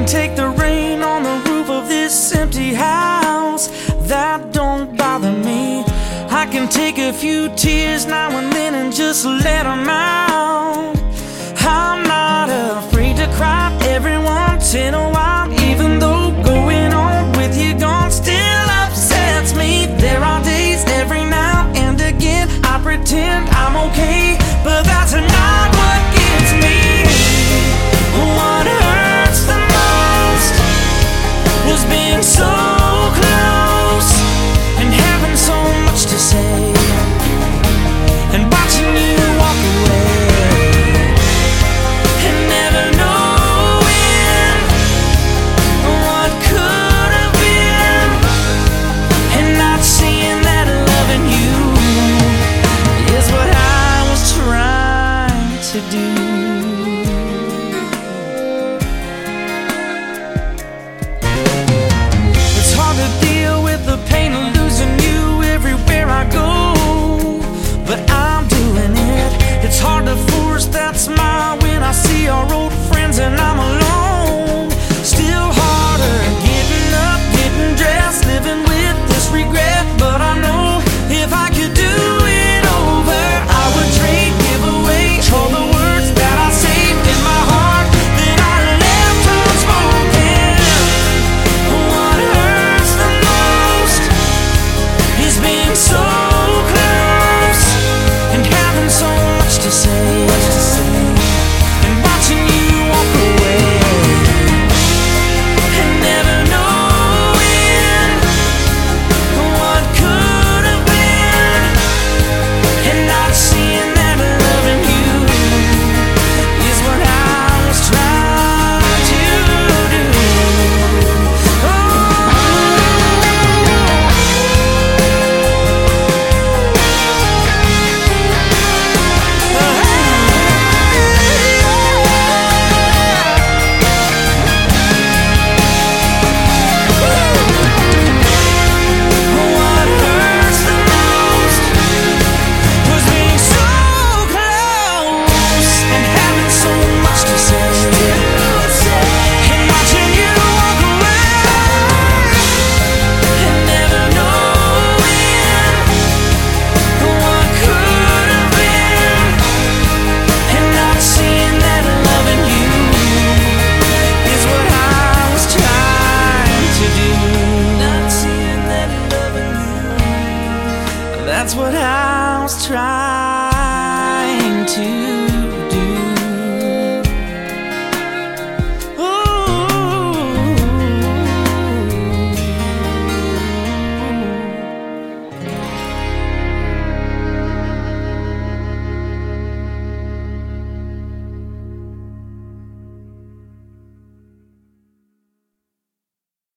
take the rain on the roof of this empty house. That don't bother me. I can take a few tears now and then and just let them out. I'm not afraid to cry every once in a while, even though going on with you gone still upsets me. There are days every now and again I pretend I'm okay, but that's not what gets me. What hurts the most was being so close and having so much to say, and watching you walk away and never knowing what could have been, and not seeing that loving you is what I was trying to do. It's hard to deal with the pain of losing you everywhere I go, but I'm doing it. It's hard to force that smile when I see our old friends and I'm alone. Still harder getting up, getting dressed, living with this regret. But I know if I could do it over, I would trade, give away all the words that I saved in my heart that I left unspoken. What hurts the most is being so close and having so much to say, and watching you walk away and never knowing what could have been, and not seeing that loving you is what I was trying to do. What hurts the most was being so close and having so much to say, and watching you walk away and never knowing what could have been, and not seeing that loving you is what I was trying to do. Not seeing that loving you, that's what I was trying to do.